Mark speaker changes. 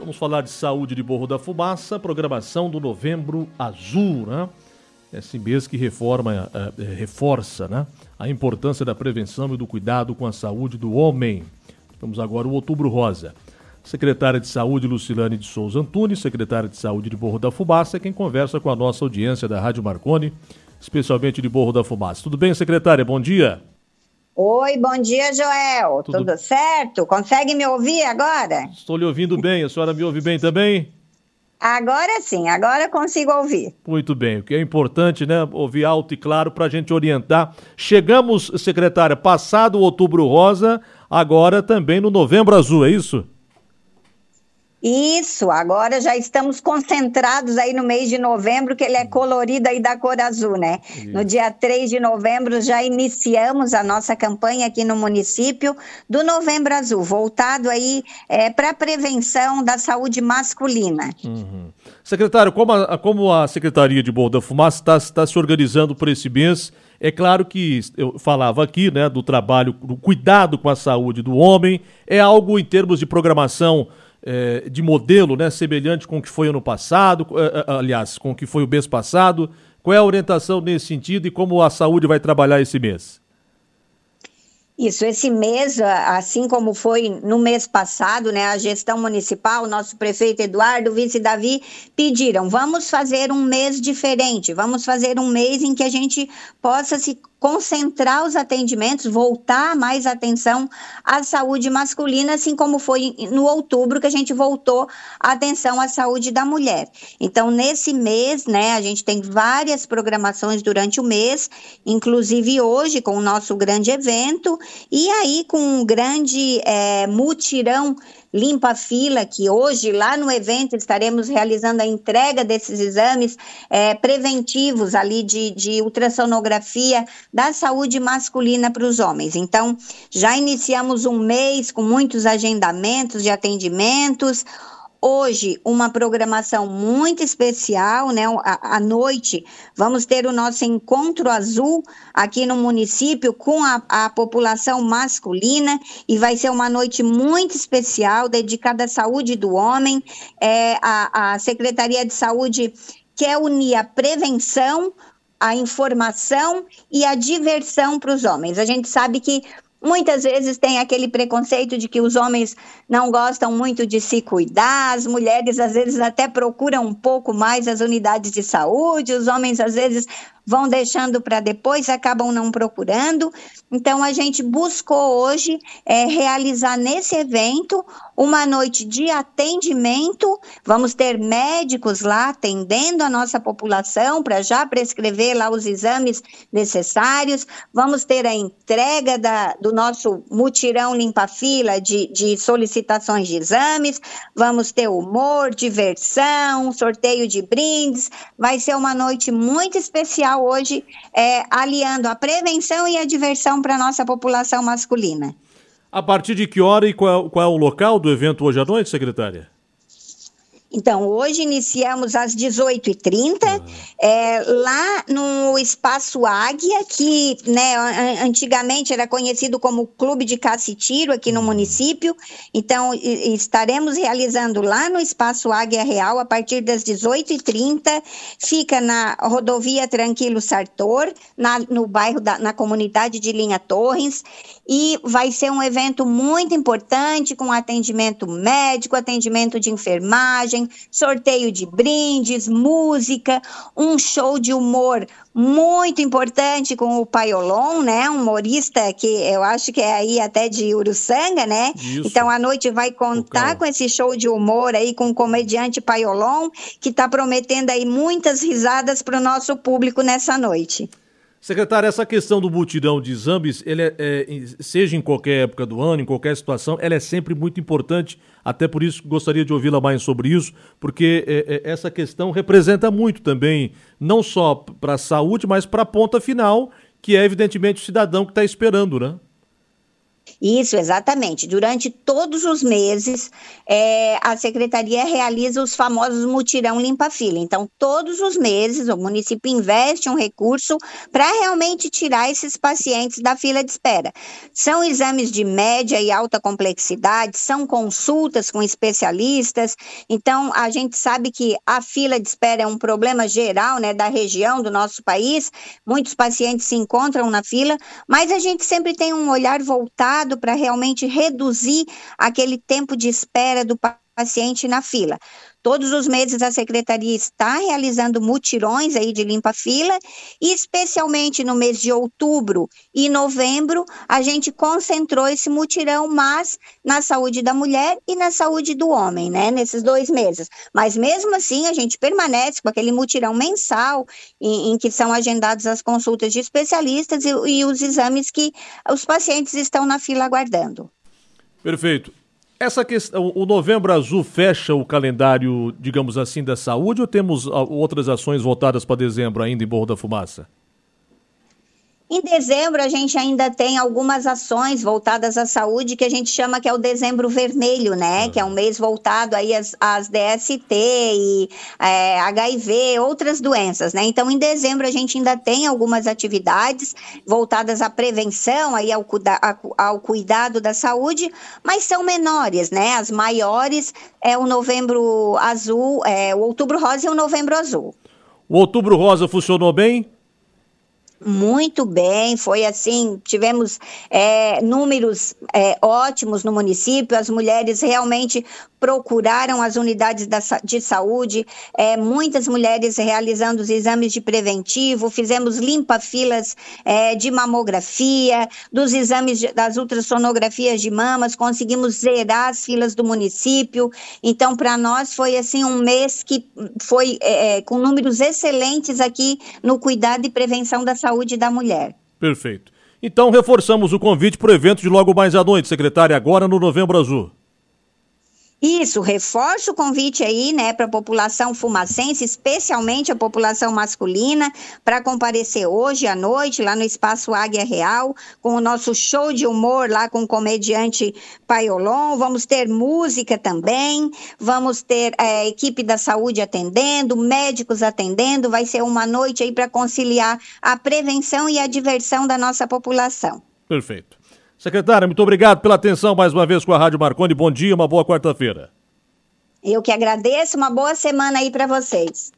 Speaker 1: Vamos falar de saúde de Morro da Fumaça, programação do Novembro Azul, né? Esse mês que reforça, né, a importância da prevenção e do cuidado com a saúde do homem. Vamos agora ao Outubro Rosa. Secretária de Saúde Lucilane de Souza Antunes, secretária de Saúde de Morro da Fumaça, é quem conversa com a nossa audiência da Rádio Marconi, especialmente de Morro da Fumaça. Tudo bem, secretária? Bom dia.
Speaker 2: Oi, bom dia, Joel. Tudo certo? Consegue me ouvir agora?
Speaker 1: Estou lhe ouvindo bem. A senhora me ouve bem também?
Speaker 2: Agora sim, agora consigo ouvir.
Speaker 1: Muito bem, o que é importante, né, ouvir alto e claro para a gente orientar. Chegamos, secretária, passado o Outubro Rosa, agora também no Novembro Azul, é isso?
Speaker 2: Isso, agora já estamos concentrados aí no mês de novembro, que ele é colorido aí da cor azul, né? Isso. No dia 3 de novembro já iniciamos a nossa campanha aqui no município do Novembro Azul, voltado aí para a prevenção da saúde masculina.
Speaker 1: Uhum. Secretário, como a Secretaria de Morro da Fumaça está se organizando por esse mês? É claro que eu falava aqui, né, do trabalho, do cuidado com a saúde do homem, é algo em termos de programação de modelo, né, semelhante com o que foi ano passado, aliás, com o que foi o mês passado. Qual é a orientação nesse sentido e como a saúde vai trabalhar esse mês?
Speaker 2: Isso, esse mês, assim como foi no mês passado, né, a gestão municipal, nosso prefeito Eduardo, o vice Davi, pediram, vamos fazer um mês diferente, vamos fazer um mês em que a gente possa se concentrar os atendimentos, voltar mais atenção à saúde masculina, assim como foi no outubro que a gente voltou a atenção à saúde da mulher. Então, nesse mês, né, a gente tem várias programações durante o mês, inclusive hoje com o nosso grande evento, e aí com um grande mutirão Limpa Fila, que hoje lá no evento estaremos realizando a entrega desses exames preventivos ali de ultrassonografia da saúde masculina para os homens. Então, já iniciamos um mês com muitos agendamentos de atendimentos. Hoje, uma programação muito especial, né? À noite, vamos ter o nosso Encontro Azul aqui no município com a população masculina e vai ser uma noite muito especial, dedicada à saúde do homem. A Secretaria de Saúde quer unir a prevenção, a informação e a diversão para os homens. A gente sabe que muitas vezes tem aquele preconceito de que os homens não gostam muito de se cuidar, as mulheres às vezes até procuram um pouco mais as unidades de saúde, os homens às vezes vão deixando para depois, acabam não procurando. Então, a gente buscou hoje realizar nesse evento uma noite de atendimento. Vamos ter médicos lá atendendo a nossa população para já prescrever lá os exames necessários. Vamos ter a entrega do nosso mutirão limpa-fila de solicitações de exames. Vamos ter humor, diversão, sorteio de brindes. Vai ser uma noite muito especial hoje, aliando a prevenção e a diversão para a nossa população masculina.
Speaker 1: A partir de que hora e qual é o local do evento hoje à noite, secretária?
Speaker 2: Então, hoje iniciamos às 18h30, lá no Espaço Águia, que né, antigamente era conhecido como Clube de Caça e Tiro aqui no município. Então, estaremos realizando lá no Espaço Águia Real a partir das 18h30. Fica na rodovia Tranquilo Sartor, no bairro, na comunidade de Linha Torres. E vai ser um evento muito importante, com atendimento médico, atendimento de enfermagem, sorteio de brindes, música, um show de humor muito importante com o Paiolon, né? Um humorista que eu acho que é aí até de Uruçanga, né? Isso. Então a noite vai contar com esse show de humor aí com o comediante Paiolon, que está prometendo aí muitas risadas para o nosso público nessa noite.
Speaker 1: Secretária, essa questão do mutirão de exames, seja em qualquer época do ano, em qualquer situação, ela é sempre muito importante, até por isso gostaria de ouvi-la mais sobre isso, porque essa questão representa muito também, não só para a saúde, mas para a ponta final, que é evidentemente o cidadão que está esperando, né?
Speaker 2: Isso, exatamente. Durante todos os meses, a secretaria realiza os famosos mutirão limpa-fila. Então, todos os meses, o município investe um recurso para realmente tirar esses pacientes da fila de espera. São exames de média e alta complexidade, são consultas com especialistas. Então, a gente sabe que a fila de espera é um problema geral, né, da região, do nosso país. Muitos pacientes se encontram na fila, mas a gente sempre tem um olhar voltado para realmente reduzir aquele tempo de espera do paciente na fila. Todos os meses a secretaria está realizando mutirões aí de limpa-fila, e especialmente no mês de outubro e novembro, a gente concentrou esse mutirão, mas na saúde da mulher e na saúde do homem, né, nesses 2 meses. Mas mesmo assim, a gente permanece com aquele mutirão mensal, em que são agendadas as consultas de especialistas e os exames que os pacientes estão na fila aguardando.
Speaker 1: Perfeito. Essa questão, o Novembro Azul fecha o calendário, digamos assim, da saúde, ou temos outras ações voltadas para dezembro ainda em Morro da Fumaça?
Speaker 2: Em dezembro, a gente ainda tem algumas ações voltadas à saúde que a gente chama que é o Dezembro Vermelho, né? Que é um mês voltado aí às DST e HIV, outras doenças, né? Então, em dezembro, a gente ainda tem algumas atividades voltadas à prevenção, aí ao cuidado da saúde, mas são menores, né? As maiores é o Novembro Azul, o Outubro Rosa e o Novembro Azul.
Speaker 1: O Outubro Rosa funcionou bem?
Speaker 2: Muito bem, foi assim, tivemos números ótimos no município, as mulheres realmente procuraram as unidades de saúde, muitas mulheres realizando os exames de preventivo, fizemos limpa-filas de mamografia, dos exames das ultrassonografias de mamas, conseguimos zerar as filas do município. Então, para nós foi assim um mês que foi com números excelentes aqui no cuidado e prevenção da saúde da mulher.
Speaker 1: Perfeito. Então, reforçamos o convite para o evento de logo mais à noite, secretária, agora no Novembro Azul.
Speaker 2: Isso, reforço o convite aí, né, para a população fumacense, especialmente a população masculina, para comparecer hoje à noite lá no Espaço Águia Real, com o nosso show de humor lá com o comediante Paiolon. Vamos ter música também, vamos ter a equipe da saúde atendendo, médicos atendendo. Vai ser uma noite aí para conciliar a prevenção e a diversão da nossa população.
Speaker 1: Perfeito. Secretária, muito obrigado pela atenção mais uma vez com a Rádio Marconi. Bom dia, uma boa quarta-feira.
Speaker 2: Eu que agradeço, uma boa semana aí para vocês.